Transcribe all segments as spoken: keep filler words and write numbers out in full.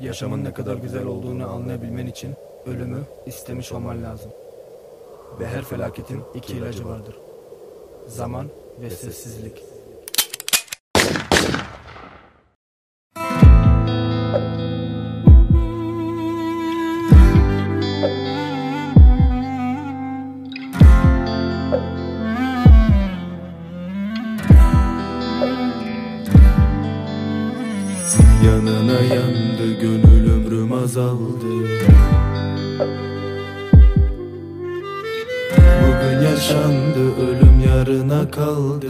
Yaşamın ne kadar güzel olduğunu anlayabilmen için ölümü istemiş olman lazım. Ve her felaketin iki ilacı vardır: zaman ve sessizlik. Yanına yandı gönül, ömrüm azaldı. Bugün yaşandı, ölüm yarına kaldı.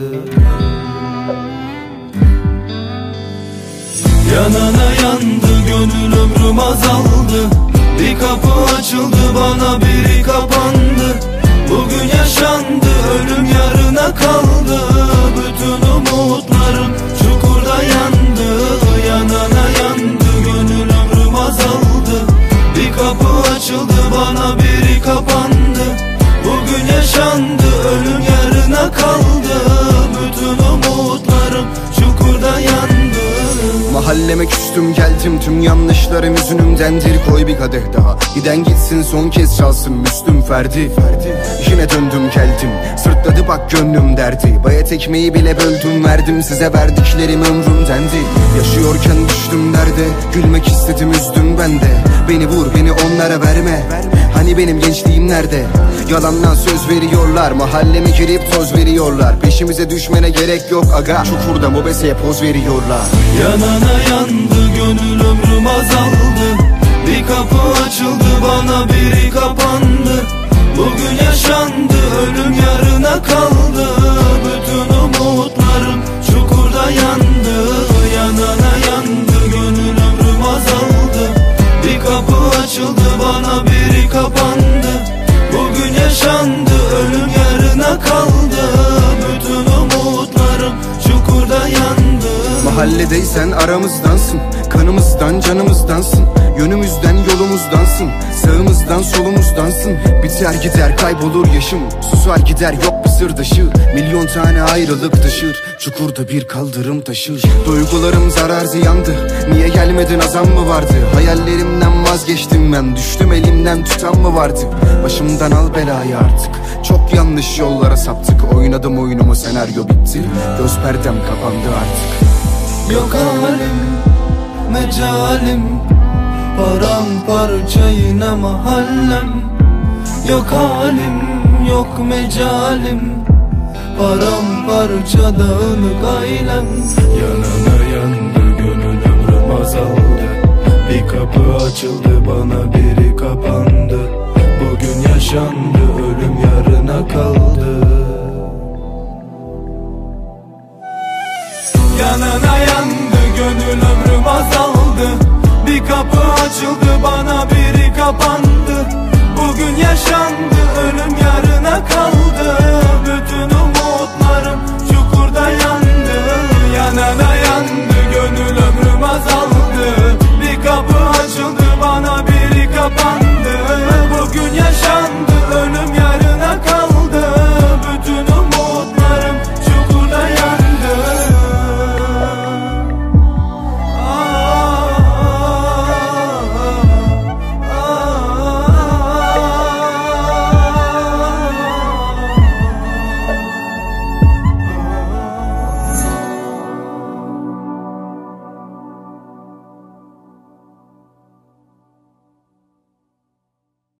Yanına yandı gönül, ömrüm azaldı. Bir kapı açıldı bana, biri kapandı. Bugün yaşandı, ölüm yarına kaldı. Bütün umutlarım çukurda yandı. Yanına yandı gönül, ömrüm azaldı. Bir kapı açıldı bana, biri kapandı. Bugün yaşandı, ölüm yarına kaldı. Bütün umutlarım çukurda yandı. Mahalleme küstüm geldim, tüm yanlışlarım yüzünümdendir. Koy bir kadeh daha, giden gitsin, son kez çalsın Müslüm Ferdi. Yine döndüm geldim, sırtladı bak gönlüm derdi. Bayat ekmeği bile böldüm verdim, size verdiklerim ömrümdendi. Yaşıyorken düştüm derde, gülmek istedim üzdüm ben de. Beni vur, beni onlara verme, hani benim gençliğim nerede? Yalandan söz veriyorlar, mahalleme girip toz veriyorlar. Peşimize düşmene gerek yok aga, çukurda mobeseye poz veriyorlar. Yanına yandı gönül, ömrüm azaldı. Bir kapı açıldı bana, biri kapandı. Bugün yaşandı, ölüm yarına kaldı. Bütün umutlarım çukurda yandı. Yanına yandı gönül, ömrüm azaldı. Bir kapı açıldı bana, biri kapandı. Bugün yaşandı, ölüm yarına kaldı. Bütün umutlarım çukurda yandı. Mahalledeysen aramızdansın, kanımızdan canımızdansın. Yönümüzden yolumuzdansın, sağımızdan solumuzdansın. Biter gider kaybolur yaşım, susar gider yok bir sırdaşı. Milyon tane ayrılık taşır, çukurda bir kaldırım taşır. Duygularım zarar ziyandı, niye gelmedin azam mı vardı? Hayallerimden vazgeçtim ben, düştüm elimden tutan mı vardı? Başımdan al belayı artık, çok yanlış yollara saptık. Oynadım oyunumu, senaryo bitti, göz perdem kapandı artık. Yok halim, mecalim, paramparça yine mahallem. Yok halim, yok mecalim, paramparça dağınık ailem. Yanına yandı gönül, ömrüm azaldı. Bir kapı açıldı bana, biri kapandı. Bugün yaşandı, ölüm yarına kaldı. Yanına yandı gönül, ömrüm azaldı. Bir kapı açıldı bana, biri kapandı. Bugün yaşandı, ölüm yarına kaldı. Bütün